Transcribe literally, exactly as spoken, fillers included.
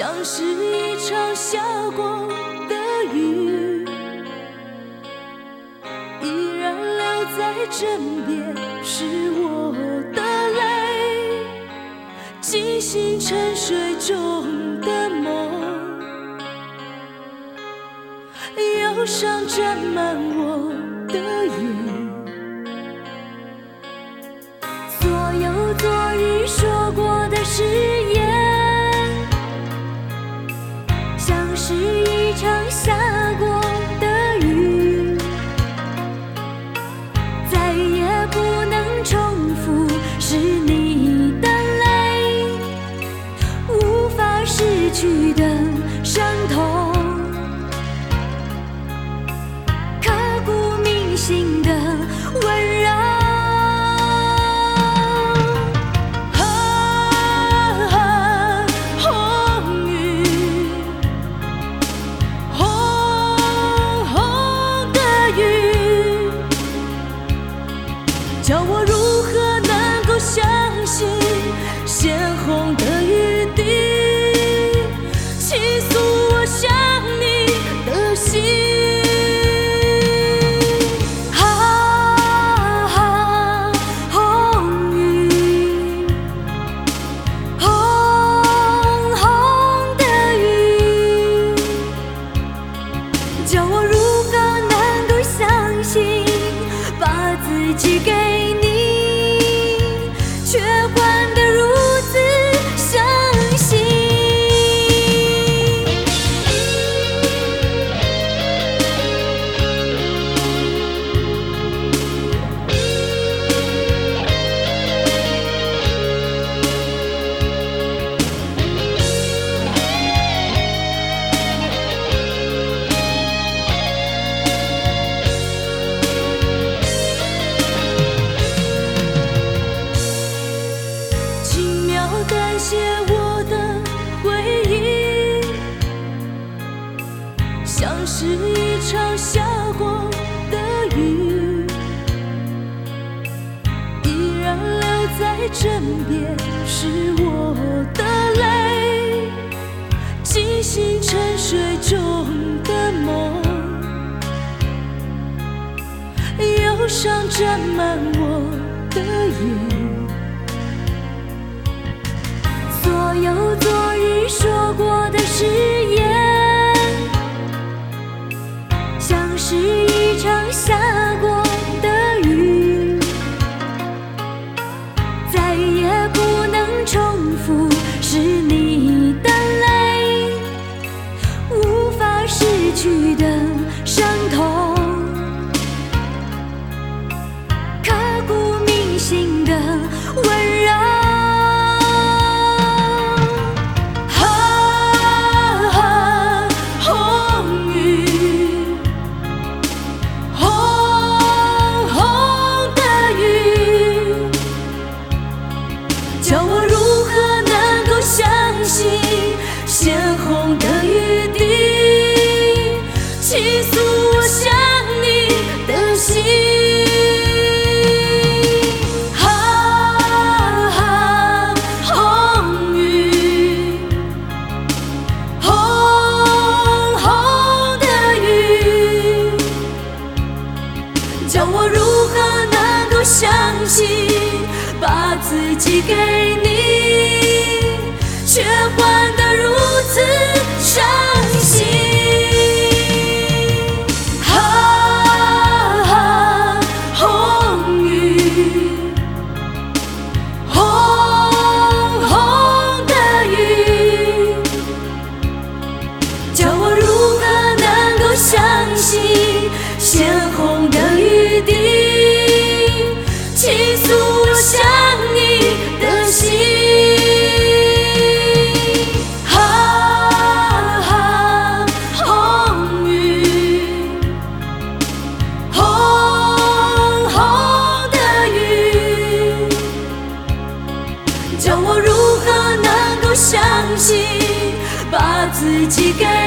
像是一场下过的雨，依然留在枕边，是我的泪，惊醒沉睡中的梦，忧伤沾满我的眼。所有昨日说过的誓言，像是一场下过的雨，再也不能重复，是你的泪，无法失去的伤痛，刻骨铭心的温柔。叫我如何能够相信鲜红的雨滴，倾诉我想你的心。啊，红雨，红红的雨，叫我如何能够相信，把自己给却换得如此伤心。感谢我的回忆，像是一场下过的雨，依然留在枕边，是我的泪，惊醒沉睡中的梦，忧伤沾满我的眼。所有昨日说过的誓言，像是一场下过的雨，再也不能重复，是你的泪，无法失去的伤痛，刻骨铭心的温柔。叫我如何能够相信鲜红的雨滴，倾诉我想你的心。啊，红雨，红红的雨，叫我如何能够相信，把自己给你，却换得如此伤心。啊，红雨，红红的雨，叫我如何能够相信鲜红的雨滴，倾诉我想你的心。啊，红雨，红红的雨，叫我如何能够相信，把自己给